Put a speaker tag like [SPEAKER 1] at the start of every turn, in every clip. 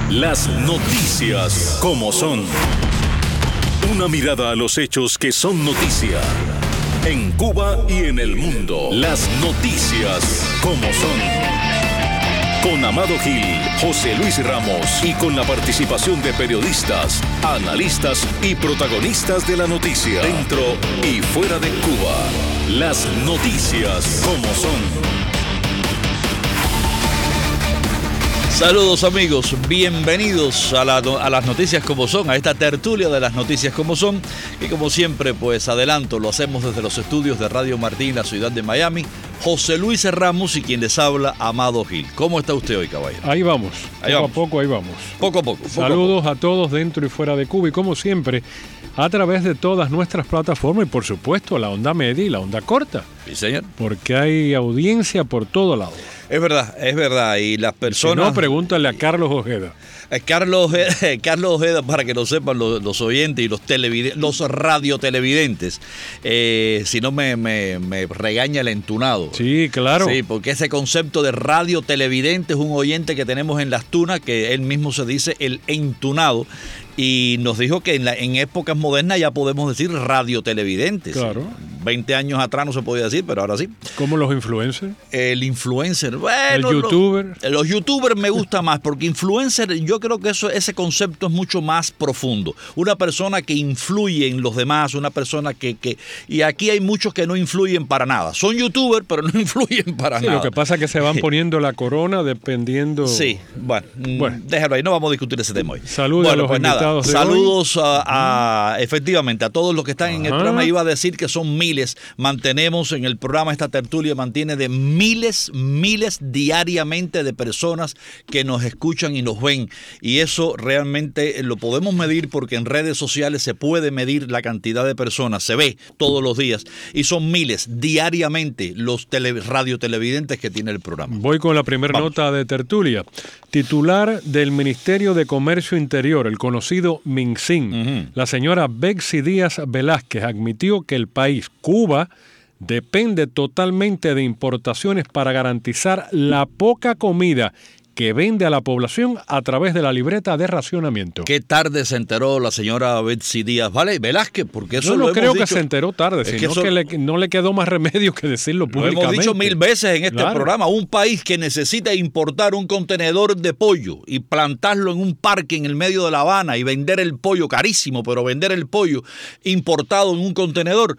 [SPEAKER 1] Las noticias como son. Una mirada a los hechos que son noticia. En Cuba y en el mundo. Las noticias como son. Con Amado Gil, José Luis Ramos y con la participación de periodistas, analistas y protagonistas de la noticia, dentro y fuera de Cuba. Las noticias como son.
[SPEAKER 2] Saludos amigos, bienvenidos a las noticias como son, a esta tertulia de las noticias como son, y como siempre pues adelanto, lo hacemos desde los estudios de Radio Martín, la ciudad de Miami. José Luis Ramos y quien les habla, Amado Gil. ¿Cómo está usted hoy, caballero?
[SPEAKER 3] Ahí vamos, poco a poco ahí vamos.
[SPEAKER 2] Poco a poco.
[SPEAKER 3] Saludos a todos dentro y fuera de Cuba y como siempre a través de todas nuestras plataformas y por supuesto la onda media y la onda corta.
[SPEAKER 2] Sí, señor.
[SPEAKER 3] Porque hay audiencia por todo lado.
[SPEAKER 2] Es verdad. Y las personas...
[SPEAKER 3] Si no, pregúntale a Carlos Ojeda.
[SPEAKER 2] Carlos Ojeda, para que lo sepan los oyentes y los radiotelevidentes, si no me regaña el entunado.
[SPEAKER 3] Sí, claro.
[SPEAKER 2] Sí, porque ese concepto de radiotelevidente es un oyente que tenemos en las tunas, que él mismo se dice el entunado, y nos dijo que en épocas modernas ya podemos decir radiotelevidentes.
[SPEAKER 3] Claro.
[SPEAKER 2] 20 años atrás no se podía decir, pero ahora sí.
[SPEAKER 3] ¿Cómo los influencers?
[SPEAKER 2] El influencer. Bueno,
[SPEAKER 3] el youtuber.
[SPEAKER 2] Los youtubers me gusta más, porque influencer, yo creo que ese concepto es mucho más profundo. Una persona que influye en los demás, una persona que y aquí hay muchos que no influyen para nada. Son youtubers, pero no influyen para nada.
[SPEAKER 3] Lo que pasa es que se van poniendo la corona dependiendo...
[SPEAKER 2] Sí, bueno, déjalo ahí, no vamos a discutir ese tema hoy.
[SPEAKER 3] Saludos a los invitados de
[SPEAKER 2] saludos efectivamente, a todos los que están en el programa. Iba a decir que son miles. Mantenemos en el programa, esta tertulia mantiene de miles diariamente de personas que nos escuchan y nos ven. Y eso realmente lo podemos medir porque en redes sociales se puede medir la cantidad de personas, se ve todos los días. Y son miles diariamente los radiotelevidentes que tiene el programa.
[SPEAKER 3] Voy con la primera nota de tertulia. Titular del Ministerio de Comercio Interior, el conocido MinSIN, la señora Betsy Díaz Velázquez, admitió que el país, Cuba, depende totalmente de importaciones para garantizar la poca comida que vende a la población a través de la libreta de racionamiento.
[SPEAKER 2] Qué tarde se enteró la señora Betsy Díaz Velázquez, porque eso
[SPEAKER 3] yo no
[SPEAKER 2] lo
[SPEAKER 3] creo
[SPEAKER 2] hemos
[SPEAKER 3] que
[SPEAKER 2] dicho.
[SPEAKER 3] se enteró tarde, sino que no le quedó más remedio que decirlo públicamente.
[SPEAKER 2] Lo hemos dicho 1000 veces en este programa. Un país que necesita importar un contenedor de pollo y plantarlo en un parque en el medio de La Habana y vender el pollo carísimo, pero vender el pollo importado en un contenedor,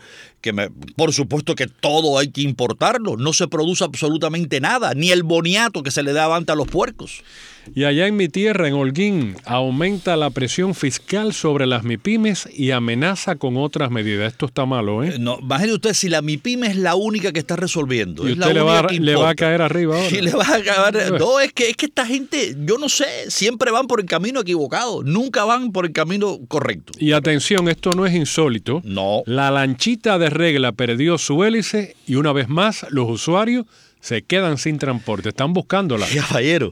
[SPEAKER 2] por supuesto que todo hay que importarlo. No se produce absolutamente nada, ni el boniato que se le da antes a los puercos.
[SPEAKER 3] Y allá en mi tierra, en Holguín, aumenta la presión fiscal sobre las MIPYMES y amenaza con otras medidas. Esto está malo, ¿eh?
[SPEAKER 2] No, imagine usted si la MIPYME es la única que está resolviendo.
[SPEAKER 3] Y usted le va a caer arriba ahora.
[SPEAKER 2] Y le va a caer. No, es que esta gente, yo no sé, siempre van por el camino equivocado. Nunca van por el camino correcto.
[SPEAKER 3] Y atención, esto no es insólito.
[SPEAKER 2] No.
[SPEAKER 3] La lanchita de regla perdió su hélice y una vez más los usuarios se quedan sin transporte, están buscándola.
[SPEAKER 2] Caballero,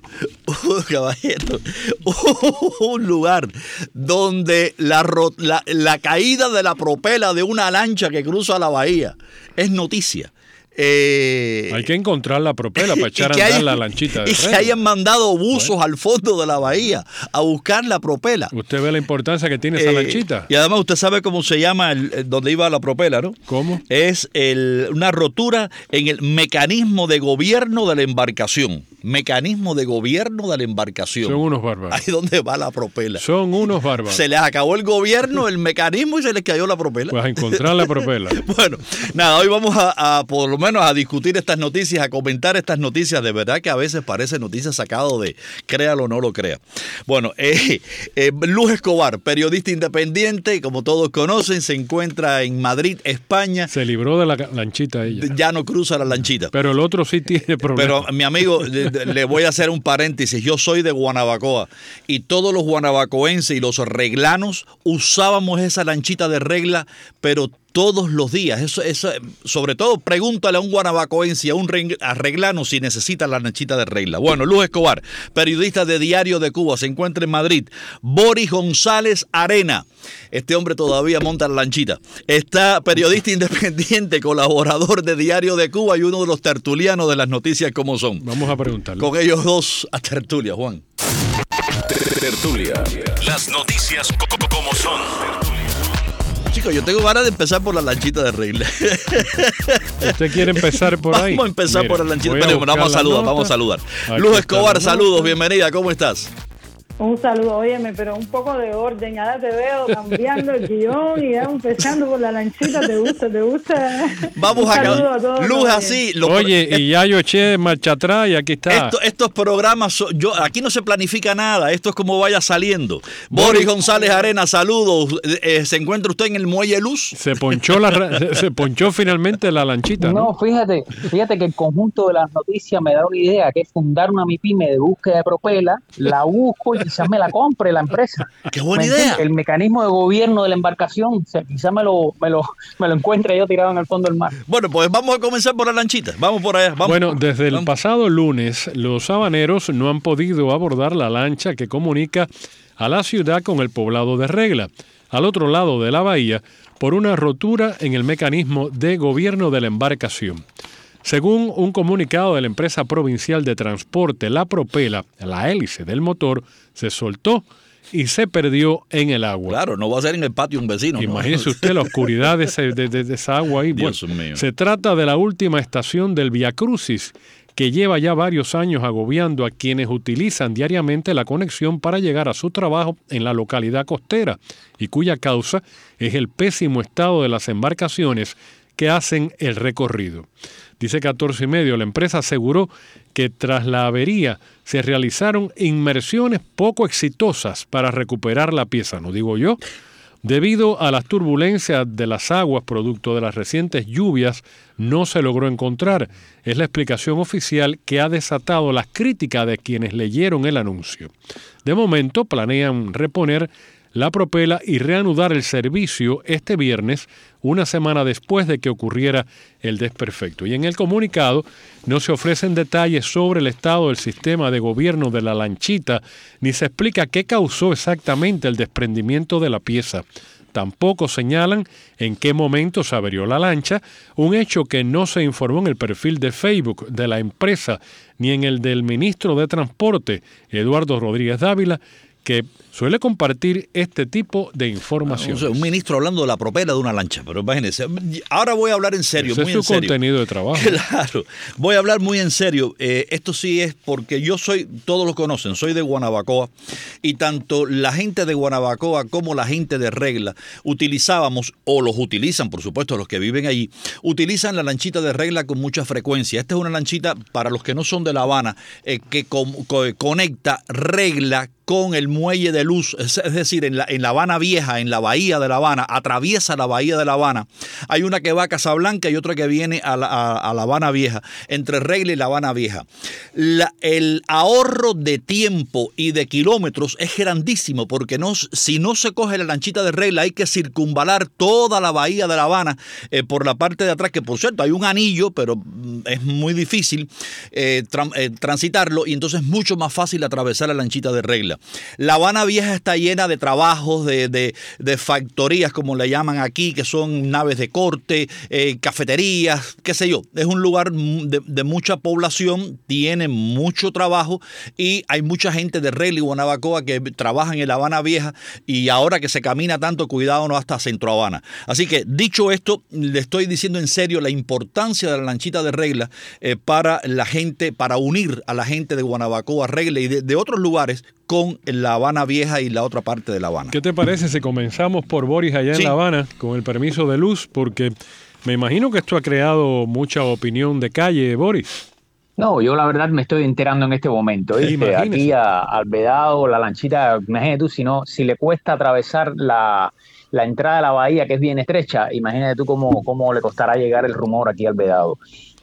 [SPEAKER 2] un lugar donde la caída de la propela de una lancha que cruza la bahía es noticia.
[SPEAKER 3] Hay que encontrar la propela para echar a andar la lanchita.
[SPEAKER 2] Y que hayan mandado buzos al fondo de la bahía a buscar la propela.
[SPEAKER 3] Usted ve la importancia que tiene esa lanchita.
[SPEAKER 2] Y además usted sabe cómo se llama donde iba la propela, ¿no?
[SPEAKER 3] ¿Cómo?
[SPEAKER 2] Es una rotura en el mecanismo de gobierno de la embarcación. Mecanismo de gobierno de la embarcación.
[SPEAKER 3] Son unos bárbaros.
[SPEAKER 2] Ahí donde va la propela.
[SPEAKER 3] Son unos bárbaros.
[SPEAKER 2] Se les acabó el gobierno, el mecanismo y se les cayó la propela.
[SPEAKER 3] Pues a encontrar la propela.
[SPEAKER 2] Bueno, nada, hoy vamos a por lo menos a discutir estas noticias, a comentar estas noticias. De verdad que a veces parece noticias sacado de créalo o no lo crea. Bueno, Luz Escobar, periodista independiente, como todos conocen, se encuentra en Madrid, España.
[SPEAKER 3] Se libró de la lanchita ella.
[SPEAKER 2] Ya no cruza la lanchita.
[SPEAKER 3] Pero el otro sí tiene problemas.
[SPEAKER 2] Pero mi amigo, le voy a hacer un paréntesis. Yo soy de Guanabacoa y todos los guanabacoenses y los reglanos usábamos esa lanchita de regla, pero todos los días. Eso, sobre todo, pregúntale a un guanabacoense y a un arreglano si necesita la lanchita de regla. Bueno, Luz Escobar, periodista de Diario de Cuba, se encuentra en Madrid. Boris González Arena, este hombre todavía monta la lanchita. Está periodista independiente, colaborador de Diario de Cuba y uno de los tertulianos de las noticias como son.
[SPEAKER 3] Vamos a preguntarle.
[SPEAKER 2] Con ellos dos a tertulia, Juan.
[SPEAKER 1] Tertulia. Las noticias como son.
[SPEAKER 2] Chicos, yo tengo ganas de empezar por la lanchita de regla.
[SPEAKER 3] ¿Usted quiere empezar por ahí?
[SPEAKER 2] Vamos a empezar
[SPEAKER 3] Mira,
[SPEAKER 2] por la lanchita.
[SPEAKER 3] voy a
[SPEAKER 2] Pero
[SPEAKER 3] buscar
[SPEAKER 2] vamos a
[SPEAKER 3] la
[SPEAKER 2] saludar,
[SPEAKER 3] nota.
[SPEAKER 2] vamos a saludar.
[SPEAKER 3] Aquí
[SPEAKER 2] Luz
[SPEAKER 3] está
[SPEAKER 2] Escobar,
[SPEAKER 3] la
[SPEAKER 2] saludos,
[SPEAKER 3] nota.
[SPEAKER 2] bienvenida, ¿cómo estás?
[SPEAKER 4] Un saludo, óyeme, pero un poco de orden, ya te veo cambiando el guión y ya empezando por la lanchita, ¿te gusta?
[SPEAKER 2] Vamos
[SPEAKER 4] Un saludo a todos,
[SPEAKER 2] Luz,
[SPEAKER 4] oye.
[SPEAKER 2] así.
[SPEAKER 3] Oye, y ya yo eché marcha atrás y aquí está.
[SPEAKER 2] Estos programas, aquí no se planifica nada, esto es como vaya saliendo. Boris González Arena, saludos. ¿Se encuentra usted en el Muelle Luz?
[SPEAKER 3] Se ponchó finalmente la lanchita, ¿no?
[SPEAKER 5] No, fíjate que el conjunto de las noticias me da una idea, que es fundar una MIPYME de búsqueda de propela, la busco y quizás me la compre la empresa.
[SPEAKER 2] ¡Qué buena
[SPEAKER 5] ¿Me
[SPEAKER 2] idea!
[SPEAKER 5] entiendes? El mecanismo de gobierno de la embarcación, o sea, quizás me lo encuentre yo tirado en el fondo del mar.
[SPEAKER 2] Bueno, pues vamos a comenzar por la lanchita. Vamos por allá. Vamos.
[SPEAKER 3] Bueno, desde el
[SPEAKER 2] Vamos.
[SPEAKER 3] pasado lunes, los habaneros no han podido abordar la lancha que comunica a la ciudad con el poblado de Regla, al otro lado de la bahía, por una rotura en el mecanismo de gobierno de la embarcación. Según un comunicado de la empresa provincial de transporte, la propela, la hélice del motor, se soltó y se perdió en el agua.
[SPEAKER 2] Claro, no va a ser en el patio un vecino. ¿no?
[SPEAKER 3] Imagínese usted la oscuridad de esa agua ahí.
[SPEAKER 2] Dios
[SPEAKER 3] Bueno,
[SPEAKER 2] mío.
[SPEAKER 3] se trata de la última estación del Via Crucis, que lleva ya varios años agobiando a quienes utilizan diariamente la conexión para llegar a su trabajo en la localidad costera, y cuya causa es el pésimo estado de las embarcaciones que hacen el recorrido. Dice 14 y medio, la empresa aseguró que tras la avería se realizaron inmersiones poco exitosas para recuperar la pieza, no digo yo. Debido a las turbulencias de las aguas producto de las recientes lluvias, no se logró encontrar. Es la explicación oficial que ha desatado las críticas de quienes leyeron el anuncio. De momento planean reponer la propela y reanudar el servicio este viernes, una semana después de que ocurriera el desperfecto. Y en el comunicado no se ofrecen detalles sobre el estado del sistema de gobierno de la lanchita, ni se explica qué causó exactamente el desprendimiento de la pieza. Tampoco señalan en qué momento se averió la lancha, un hecho que no se informó en el perfil de Facebook de la empresa, ni en el del ministro de Transporte, Eduardo Rodríguez Dávila, que suele compartir este tipo de información.
[SPEAKER 2] Un ministro hablando de la propela de una lancha, pero imagínense. Ahora voy a hablar en serio,
[SPEAKER 3] Ese
[SPEAKER 2] muy
[SPEAKER 3] es su
[SPEAKER 2] en serio.
[SPEAKER 3] contenido de trabajo.
[SPEAKER 2] Claro, voy a hablar muy en serio. Esto sí es porque yo soy, todos lo conocen, soy de Guanabacoa, y tanto la gente de Guanabacoa como la gente de Regla utilizábamos, o los utilizan, por supuesto, los que viven allí, utilizan la lanchita de Regla con mucha frecuencia. Esta es una lanchita, para los que no son de La Habana, que conecta Regla con el muelle de Luz, es decir, en La Habana Vieja, en la bahía de La Habana, atraviesa la bahía de La Habana. Hay una que va a Casablanca y otra que viene a La Habana Vieja, entre Regla y La Habana Vieja. El ahorro de tiempo y de kilómetros es grandísimo, porque si no se coge la lanchita de Regla, hay que circunvalar toda la bahía de La Habana por la parte de atrás, que por cierto hay un anillo, pero es muy difícil transitarlo, y entonces es mucho más fácil atravesar la lanchita de Regla. La Habana Vieja está llena de trabajos, de factorías, como le llaman aquí, que son naves de corte, cafeterías, qué sé yo. Es un lugar de mucha población, tiene mucho trabajo, y hay mucha gente de Regla y Guanabacoa que trabajan en La Habana Vieja, y ahora que se camina tanto, cuidado, no hasta Centro Habana. Así que, dicho esto, le estoy diciendo en serio la importancia de la lanchita de Regla para la gente, para unir a la gente de Guanabacoa, Regla y de otros lugares con La Habana Vieja y la otra parte de La Habana.
[SPEAKER 3] ¿Qué te parece si comenzamos por Boris allá
[SPEAKER 2] Sí.
[SPEAKER 3] en La Habana, con el permiso de Luz? Porque me imagino que esto ha creado mucha opinión de calle, Boris.
[SPEAKER 5] No, yo la verdad me estoy enterando en este momento. ¿Viste?
[SPEAKER 3] Imagínese.
[SPEAKER 5] Aquí al Vedado, la lanchita, imagínate tú, si le cuesta atravesar la entrada de la bahía, que es bien estrecha, imagínate tú cómo le costará llegar el rumor aquí al Vedado.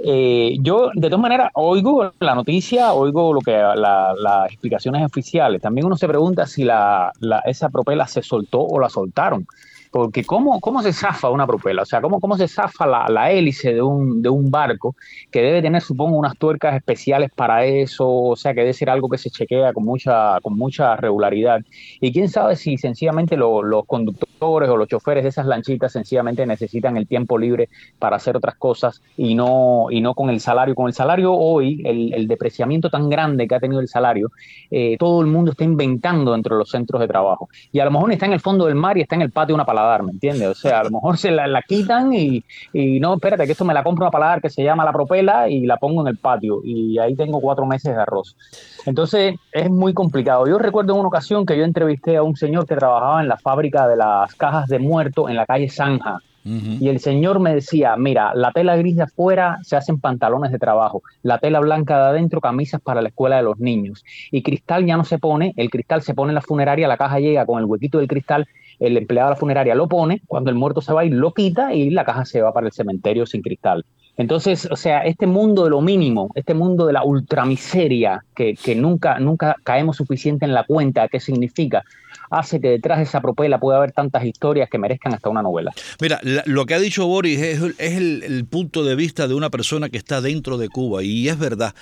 [SPEAKER 5] Yo, de todas maneras, oigo la noticia, oigo lo que las explicaciones oficiales. También uno se pregunta si esa propela se soltó o la soltaron. Porque ¿cómo se zafa una propela? O sea, ¿cómo se zafa la hélice de un barco que debe tener, supongo, unas tuercas especiales para eso? O sea, que debe ser algo que se chequea con mucha regularidad. Y quién sabe si sencillamente los conductores o los choferes de esas lanchitas sencillamente necesitan el tiempo libre para hacer otras cosas y no con el salario. Con el salario hoy, el depreciamiento tan grande que ha tenido el salario, todo el mundo está inventando dentro de los centros de trabajo. Y a lo mejor está en el fondo del mar y está en el patio una paladar, ¿me entiendes? O sea, a lo mejor se la quitan y no, espérate, que esto me la compro una paladar que se llama La Propela y la pongo en el patio y ahí tengo 4 meses de arroz. Entonces es muy complicado. Yo recuerdo en una ocasión que yo entrevisté a un señor que trabajaba en la fábrica de las cajas de muertos en la calle Zanja. Y el señor me decía, mira, la tela gris de afuera se hacen pantalones de trabajo, la tela blanca de adentro camisas para la escuela de los niños, y cristal ya no se pone, el cristal se pone en la funeraria, la caja llega con el huequito del cristal, el empleado de la funeraria lo pone, cuando el muerto se va y lo quita y la caja se va para el cementerio sin cristal. Entonces, o sea, este mundo de lo mínimo, este mundo de la ultramiseria que nunca caemos suficiente en la cuenta de qué significa, hace que detrás de esa propela pueda haber tantas historias que merezcan hasta una novela.
[SPEAKER 2] Mira, lo que ha dicho Boris es el punto de vista de una persona que está dentro de Cuba y es verdad.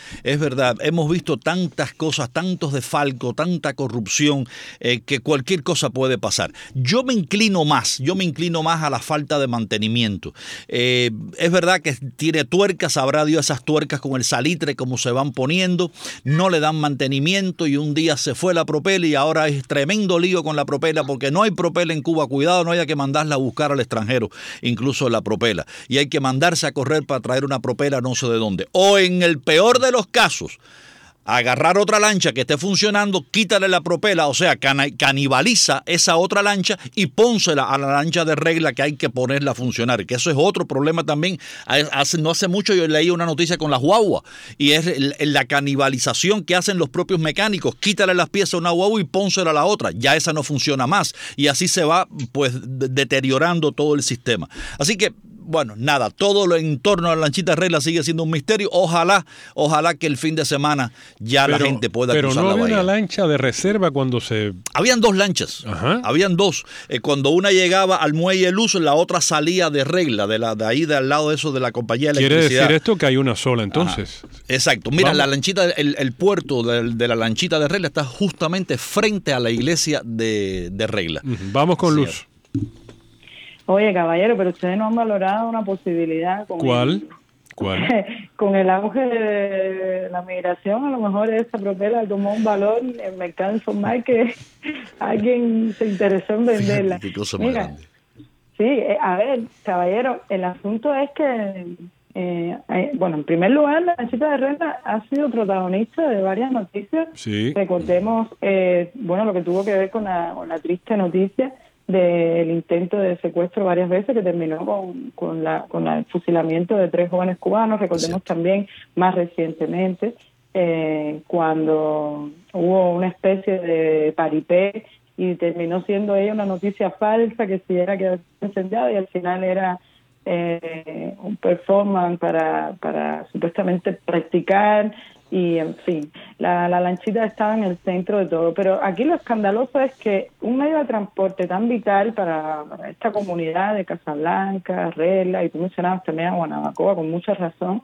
[SPEAKER 2] Hemos visto tantas cosas, tantos desfalcos, tanta corrupción, que cualquier cosa puede pasar. Yo me inclino más a la falta de mantenimiento. Es verdad que tiene tuercas, sabrá Dios esas tuercas con el salitre como se van poniendo, no le dan mantenimiento y un día se fue la propela y ahora es tremendo lío con la propela porque no hay propela en Cuba. Cuidado, no haya que mandarla a buscar al extranjero, incluso la propela. Y hay que mandarse a correr para traer una propela no sé de dónde. O en el peor de los casos, agarrar otra lancha que esté funcionando, quítale la propela, o sea, canibaliza esa otra lancha y pónsela a la lancha de regla que hay que ponerla a funcionar, que eso es otro problema también. No hace mucho yo leí una noticia con las guaguas y es la canibalización que hacen los propios mecánicos. Quítale las piezas a una guagua y pónsela a la otra, ya esa no funciona más y así se va pues deteriorando todo el sistema. Así que bueno, nada, todo lo en torno a la lanchita de regla sigue siendo un misterio. Ojalá que el fin de semana ya la gente pueda cruzar la bahía.
[SPEAKER 3] Pero no había una lancha de reserva cuando se...
[SPEAKER 2] Habían 2 lanchas. Ajá. Habían 2. Cuando una llegaba al muelle Luz, la otra salía de regla, de ahí de al lado de eso de la compañía de electricidad.
[SPEAKER 3] ¿Quiere decir esto que hay una sola entonces?
[SPEAKER 2] Ajá. Exacto. Mira, la lanchita, el puerto de la lanchita de regla está justamente frente a la iglesia de regla.
[SPEAKER 3] Vamos con Luz.
[SPEAKER 4] Oye, caballero, pero ustedes no han valorado una posibilidad.
[SPEAKER 3] ¿Cuál?
[SPEAKER 4] Con el auge de la migración, a lo mejor esa propela tomó un valor en el mercado informal que alguien se interesó en venderla.
[SPEAKER 2] Qué cosa más grande.
[SPEAKER 4] Sí, a ver, caballero, el asunto es que, en primer lugar, la lanchita de regla ha sido protagonista de varias noticias.
[SPEAKER 3] Sí.
[SPEAKER 4] Recordemos, lo que tuvo que ver con la triste noticia del intento de secuestro varias veces que terminó con el fusilamiento de 3 jóvenes cubanos. Recordemos también más recientemente cuando hubo una especie de paripé y terminó siendo ella una noticia falsa que si era que incendiado y al final era un performance para supuestamente practicar. Y, en fin, la lanchita estaba en el centro de todo. Pero aquí lo escandaloso es que un medio de transporte tan vital para esta comunidad de Casablanca, Regla, y tú mencionabas también a Guanabacoa con mucha razón,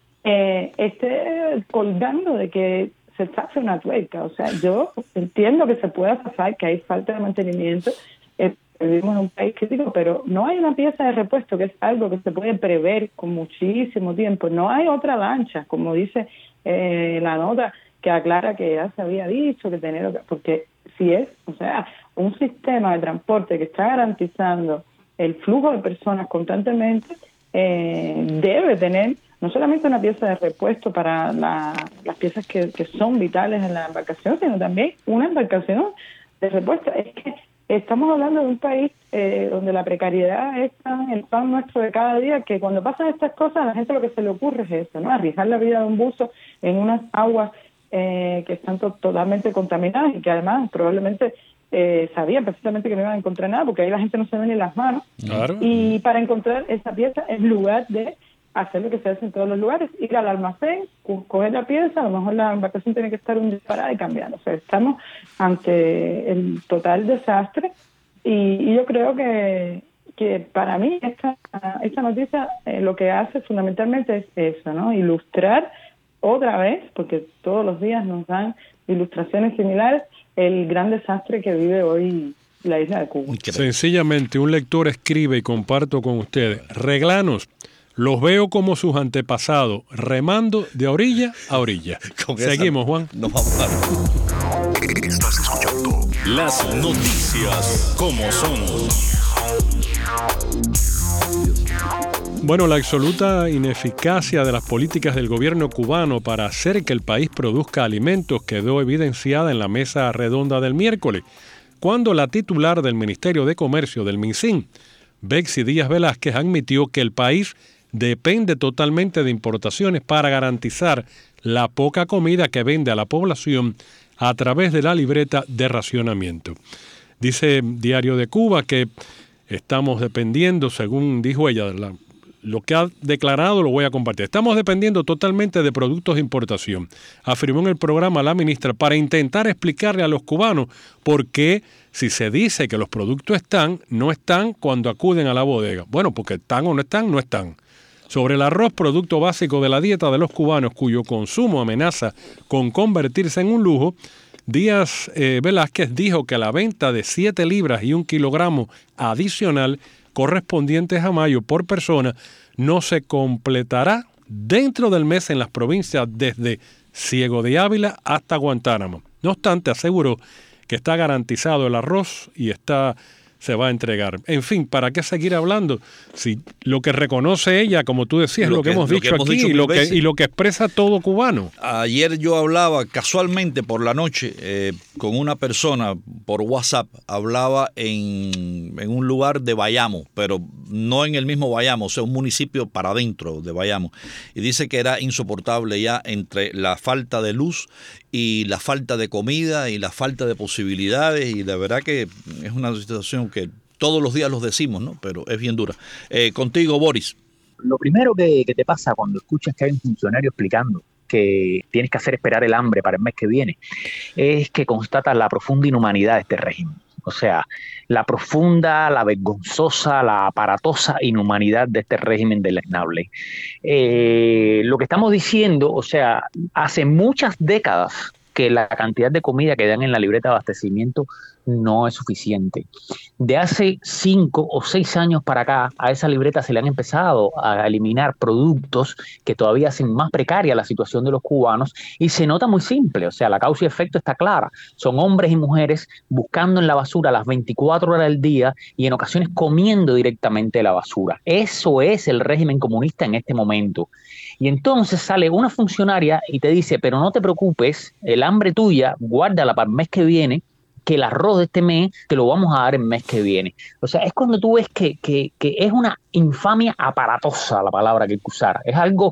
[SPEAKER 4] esté colgando de que se hace una tuerca. O sea, yo entiendo que se pueda zafar, que hay falta de mantenimiento, vivimos en un país crítico, pero no hay una pieza de repuesto, que es algo que se puede prever con muchísimo tiempo. No hay otra lancha, como dice la nota, que aclara que ya se había dicho que porque si es, un sistema de transporte que está garantizando el flujo de personas constantemente, debe tener no solamente una pieza de repuesto para las piezas que son vitales en la embarcación, sino también una embarcación de repuesto. Es que estamos hablando de un país donde la precariedad está en el pan nuestro de cada día, que cuando pasan estas cosas a la gente lo que se le ocurre es eso, ¿no? Arriesgar la vida de un buzo en unas aguas que están totalmente contaminadas y que además probablemente sabían perfectamente que no iban a encontrar nada porque ahí la gente no se ve ni las manos.
[SPEAKER 3] Claro.
[SPEAKER 4] Y para encontrar esa pieza, en lugar de hacer lo que se hace en todos los lugares, ir al almacén, coger la pieza, a lo mejor la embarcación tiene que estar un día parada y cambiar. O sea, estamos ante el total desastre y yo creo que para mí esta noticia lo que hace fundamentalmente es eso, ¿no? Ilustrar otra vez, porque todos los días nos dan ilustraciones similares, el gran desastre que vive hoy la isla de Cuba.
[SPEAKER 3] Sencillamente, un lector escribe, y comparto con ustedes, reglanos, los veo como sus antepasados, remando de orilla a orilla. Seguimos, Juan.
[SPEAKER 2] Nos vamos a dar.
[SPEAKER 1] Estás escuchando las noticias como son.
[SPEAKER 3] Bueno, la absoluta ineficacia de las políticas del gobierno cubano para hacer que el país produzca alimentos quedó evidenciada en la mesa redonda del miércoles, cuando la titular del Ministerio de Comercio del MinSIN, Betsy Díaz Velázquez, admitió que el país depende totalmente de importaciones para garantizar la poca comida que vende a la población a través de la libreta de racionamiento. Dice Diario de Cuba que estamos dependiendo, según dijo ella, lo que ha declarado lo voy a compartir. Estamos dependiendo totalmente de productos de importación, afirmó en el programa la ministra, para intentar explicarle a los cubanos por qué, si se dice que los productos están, no están cuando acuden a la bodega. Bueno, porque están o no están, no están. Sobre el arroz, producto básico de la dieta de los cubanos, cuyo consumo amenaza con convertirse en un lujo, Díaz Velázquez dijo que la venta de 7 libras y 1 kilogramo adicional correspondientes a mayo por persona no se completará dentro del mes en las provincias desde Ciego de Ávila hasta Guantánamo. No obstante, aseguró que está garantizado el arroz y se va a entregar. En fin, ¿para qué seguir hablando? Si lo que reconoce ella, como tú decías, lo que hemos dicho aquí y lo que expresa todo cubano.
[SPEAKER 2] Ayer yo hablaba casualmente por la noche con una persona por WhatsApp, hablaba en un lugar de Bayamo, pero no en el mismo Bayamo, o sea, un municipio para adentro de Bayamo, y dice que era insoportable ya entre la falta de luz y la falta de comida y la falta de posibilidades, y la verdad que es una situación que todos los días los decimos, ¿no? Pero es bien dura. Contigo, Boris.
[SPEAKER 5] Lo primero que te pasa cuando escuchas que hay un funcionario explicando que tienes que hacer esperar el hambre para el mes que viene es que constatas la profunda inhumanidad de este régimen. O sea, la profunda, la vergonzosa, la aparatosa inhumanidad de este régimen deleznable. Lo que estamos diciendo, o sea, hace muchas décadas que la cantidad de comida que dan en la libreta de abastecimiento no es suficiente. De hace 5 o 6 años para acá, a esa libreta se le han empezado a eliminar productos que todavía hacen más precaria la situación de los cubanos, y se nota muy simple, o sea, la causa y efecto está clara. Son hombres y mujeres buscando en la basura las 24 horas del día y en ocasiones comiendo directamente la basura. Eso es el régimen comunista en este momento. Y entonces sale una funcionaria y te dice, pero no te preocupes, el hambre tuya, guárdala para el mes que viene, que el arroz de este mes te lo vamos a dar el mes que viene. O sea, es cuando tú ves que es una infamia aparatosa la palabra que hay que usar. Es algo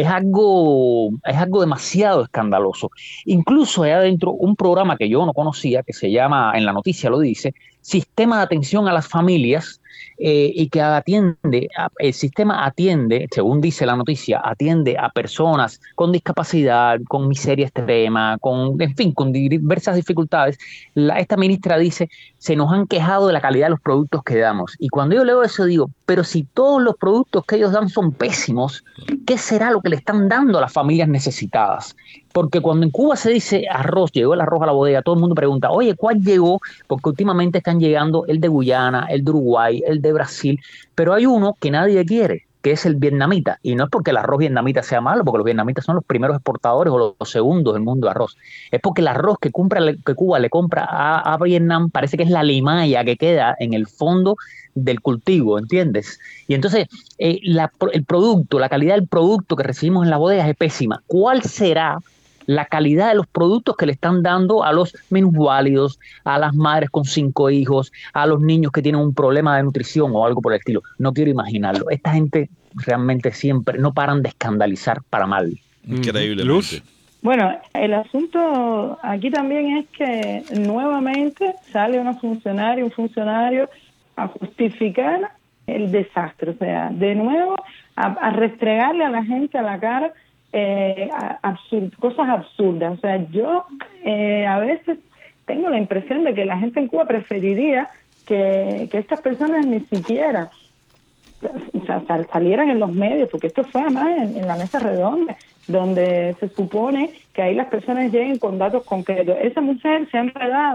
[SPEAKER 5] demasiado escandaloso. Incluso hay adentro un programa que yo no conocía, que se llama, en la noticia lo dice, Sistema de Atención a las Familias, y que el sistema atiende, según dice la noticia, atiende a personas con discapacidad, con miseria extrema, con diversas dificultades. Esta ministra dice, se nos han quejado de la calidad de los productos que damos. Y cuando yo leo eso digo, pero si todos los productos que ellos dan son pésimos, ¿qué será lo que le están dando a las familias necesitadas? Porque cuando en Cuba se dice arroz, llegó el arroz a la bodega, todo el mundo pregunta, oye, ¿cuál llegó? Porque últimamente están llegando el de Guyana, el de Uruguay, el de Brasil, pero hay uno que nadie quiere, que es el vietnamita. Y no es porque el arroz vietnamita sea malo, porque los vietnamitas son los primeros exportadores o los segundos del mundo de arroz. Es porque el arroz que Cuba le compra a Vietnam parece que es la limalla que queda en el fondo del cultivo, ¿entiendes? Y entonces el producto, la calidad del producto que recibimos en las bodegas es pésima. ¿Cuál será la calidad de los productos que le están dando a los minusválidos, a las madres con 5 hijos, a los niños que tienen un problema de nutrición o algo por el estilo? No quiero imaginarlo. Esta gente realmente siempre no paran de escandalizar para mal.
[SPEAKER 2] Increíble.
[SPEAKER 3] Luz.
[SPEAKER 4] Bueno, el asunto aquí también es que nuevamente sale un funcionario a justificar el desastre, o sea, de nuevo a restregarle a la gente a la cara cosas absurdas. O sea, yo a veces tengo la impresión de que la gente en Cuba preferiría que estas personas ni siquiera salieran en los medios, porque esto fue además en la mesa redonda, donde se supone que ahí las personas lleguen con datos concretos. Esa mujer se ha enredado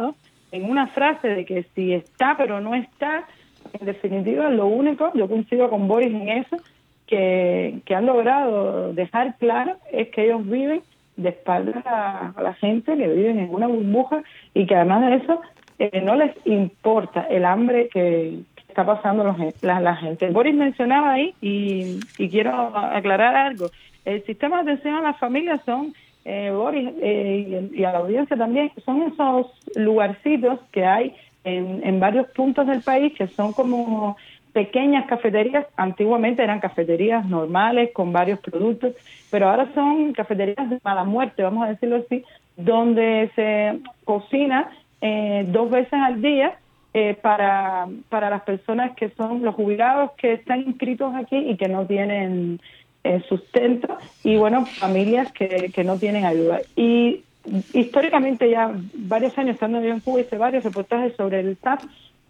[SPEAKER 4] en una frase de que si está pero no está. En definitiva, lo único, yo coincido con Boris en eso, que han logrado dejar claro es que ellos viven de espaldas a la gente, que viven en una burbuja y que además de eso no les importa el hambre que está pasando la gente. Boris mencionaba ahí, y quiero aclarar algo, el sistema de atención a las familias son, Boris, y a la audiencia también, son esos lugarcitos que hay en varios puntos del país que son como pequeñas cafeterías. Antiguamente eran cafeterías normales con varios productos, pero ahora son cafeterías de mala muerte, vamos a decirlo así, donde se cocina 2 veces al día para las personas que son los jubilados que están inscritos aquí y que no tienen sustento, y bueno, familias que no tienen ayuda. Y históricamente, ya varios años estando yo en Cuba, hice varios reportajes sobre el SAP,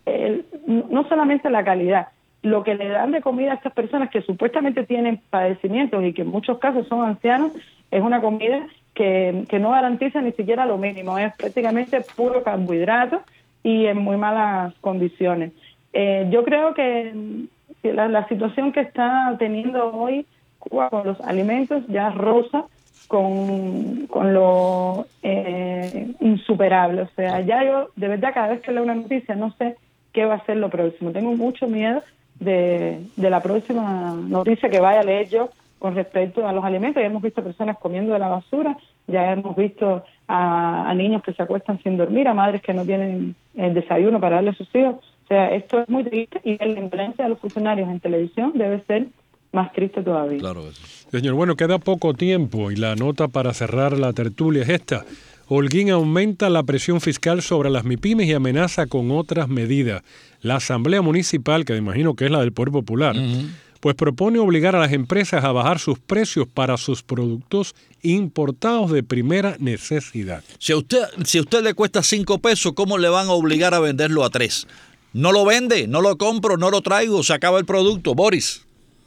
[SPEAKER 4] no solamente la calidad, lo que le dan de comida a estas personas que supuestamente tienen padecimientos y que en muchos casos son ancianos, es una comida que no garantiza ni siquiera lo mínimo, es prácticamente puro carbohidrato y en muy malas condiciones. Yo creo que la situación que está teniendo hoy Cuba con los alimentos ya roza con lo insuperable. O sea, ya yo, de verdad, cada vez que leo una noticia no sé qué va a ser lo próximo. Tengo mucho miedo de la próxima noticia que vaya a leer yo con respecto a los alimentos. Ya hemos visto personas comiendo de la basura, ya hemos visto a niños que se acuestan sin dormir, a madres que no tienen el desayuno para darle a sus hijos. O sea, esto es muy triste, y la influencia de los funcionarios en televisión debe ser más triste todavía.
[SPEAKER 2] Claro que sí.
[SPEAKER 3] Señor, bueno, queda poco tiempo y la nota para cerrar la tertulia es esta. Holguín aumenta la presión fiscal sobre las MIPYMES y amenaza con otras medidas. La Asamblea Municipal, que me imagino que es la del Poder Popular, pues propone obligar a las empresas a bajar sus precios para sus productos importados de primera necesidad.
[SPEAKER 2] Si a usted le cuesta 5 pesos, ¿cómo le van a obligar a venderlo a 3? No lo vende, no lo compro, no lo traigo, se acaba el producto. Boris.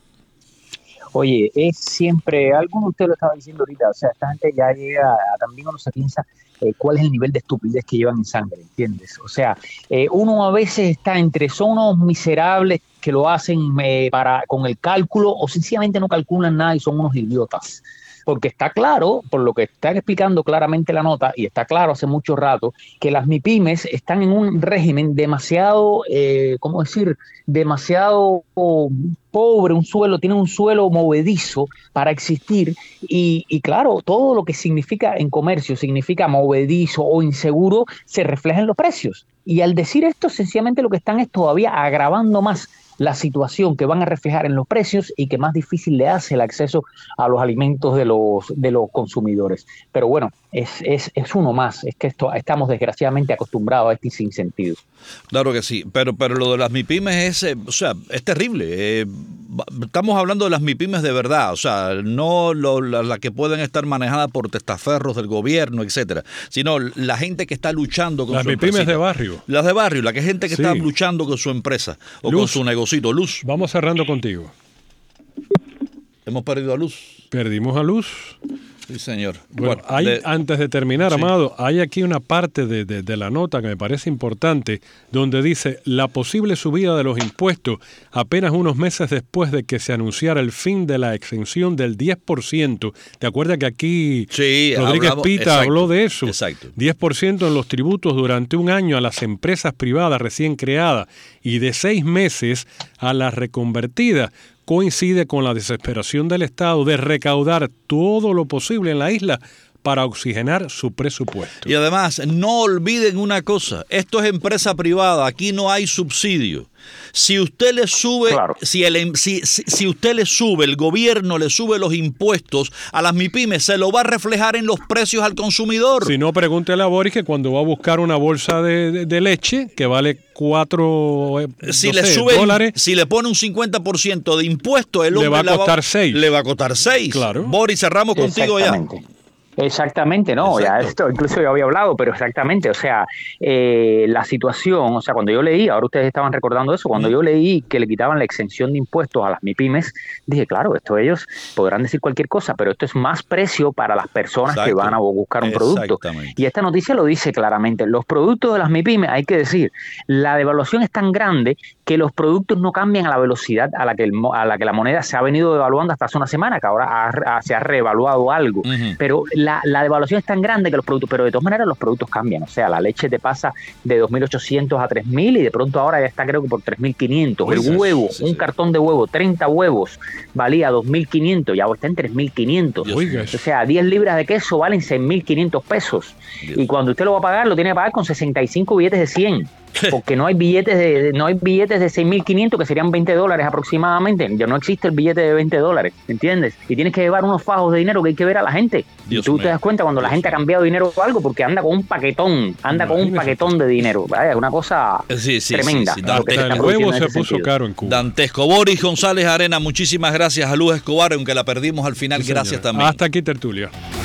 [SPEAKER 5] Oye, es siempre, alguno de ustedes lo estaba diciendo ahorita, o sea, esta gente ya llega, también uno se piensa cuál es el nivel de estupidez que llevan en sangre, ¿entiendes? O sea, uno a veces está entre, son unos miserables que lo hacen con el cálculo, o sencillamente no calculan nada y son unos idiotas. Porque está claro, por lo que está explicando claramente la nota, y está claro hace mucho rato, que las MIPYMES están en un régimen demasiado, ¿cómo decir?, demasiado pobre, tienen un suelo movedizo para existir, y claro, todo lo que significa en comercio, significa movedizo o inseguro, se refleja en los precios. Y al decir esto, sencillamente lo que están es todavía agravando más la situación que van a reflejar en los precios y que más difícil le hace el acceso a los alimentos de los consumidores. Pero bueno, es uno más, es que estamos desgraciadamente acostumbrados a este sinsentido.
[SPEAKER 2] Claro que sí, pero lo de las MIPYMES es terrible. Estamos hablando de las MIPYMES de verdad, o sea, no las que pueden estar manejadas por testaferros del gobierno, etcétera, sino la gente que está luchando con
[SPEAKER 3] las
[SPEAKER 2] su
[SPEAKER 3] MIPYMES
[SPEAKER 2] empresita.
[SPEAKER 3] de barrio.
[SPEAKER 2] Las de barrio, la gente que
[SPEAKER 3] Sí.
[SPEAKER 2] está luchando con su empresa o
[SPEAKER 3] Luz.
[SPEAKER 2] con su negocito. Luz.
[SPEAKER 3] Vamos cerrando contigo.
[SPEAKER 2] Hemos perdido a Luz.
[SPEAKER 3] Perdimos a Luz.
[SPEAKER 2] Sí, señor.
[SPEAKER 3] Bueno, antes de terminar,
[SPEAKER 2] sí.
[SPEAKER 3] Amado, hay aquí una parte de la nota que me parece importante, donde dice, la posible subida de los impuestos apenas unos meses después de que se anunciara el fin de la exención del 10%. ¿Te acuerdas que aquí
[SPEAKER 2] Sí,
[SPEAKER 3] Rodríguez Pita
[SPEAKER 2] exacto,
[SPEAKER 3] habló de eso?
[SPEAKER 2] Exacto.
[SPEAKER 3] 10% en los tributos durante un año a las empresas privadas recién creadas y de 6 meses a las reconvertidas. Coincide con la desesperación del Estado de recaudar todo lo posible en la isla para oxigenar su presupuesto.
[SPEAKER 2] Y además, no olviden una cosa, esto es empresa privada, aquí no hay subsidio. Si usted le sube,
[SPEAKER 5] Claro.
[SPEAKER 2] si usted le sube, el gobierno le sube los impuestos a las MIPYMES, se lo va a reflejar en los precios al consumidor.
[SPEAKER 3] Si no, pregúntele a Boris que cuando va a buscar una bolsa de leche que vale 4 dólares,
[SPEAKER 2] si le pone un 50% de impuesto, el
[SPEAKER 3] le
[SPEAKER 2] hombre
[SPEAKER 3] va a costar 6.
[SPEAKER 2] Le va a costar 6.
[SPEAKER 3] Claro.
[SPEAKER 2] Boris, cerramos contigo ya.
[SPEAKER 5] Exactamente. Exactamente, no,
[SPEAKER 2] Exacto.
[SPEAKER 5] ya esto incluso yo había hablado, pero exactamente, o sea, la situación, o sea, cuando yo leí, ahora ustedes estaban recordando eso, cuando yo leí que le quitaban la exención de impuestos a las MIPYMES, dije, claro, esto ellos podrán decir cualquier cosa, pero esto es más precio para las personas que van a buscar un producto. Y esta noticia lo dice claramente, los productos de las MIPYMES, hay que decir, la devaluación es tan grande que los productos no cambian a la velocidad a la que la moneda se ha venido devaluando hasta hace una semana, que ahora se ha reevaluado algo, pero la devaluación es tan grande que los productos, pero de todas maneras los productos cambian, o sea, la leche te pasa de 2.800 a 3.000 y de pronto ahora ya está creo que por 3.500. El huevo, un cartón de huevo, 30 huevos, valía 2.500, ya está en 3.500. O sea, 10 libras de queso valen 6.500 pesos. Y cuando usted lo va a pagar, lo tiene que pagar con 65 billetes de 100. Porque no hay billetes de 6.500 que serían $20 aproximadamente. Ya no existe el billete de $20, ¿entiendes? Y tienes que llevar unos fajos de dinero que hay que ver a la gente. Y tú te das cuenta cuando la gente ha cambiado dinero o algo porque anda con un paquetón, de dinero. Vaya, es una cosa tremenda.
[SPEAKER 3] El huevo se puso caro en Cuba.
[SPEAKER 2] Dantesco. Boris González Arena, muchísimas gracias a Luz Escobar, aunque la perdimos al final, gracias también.
[SPEAKER 3] Hasta aquí tertulia.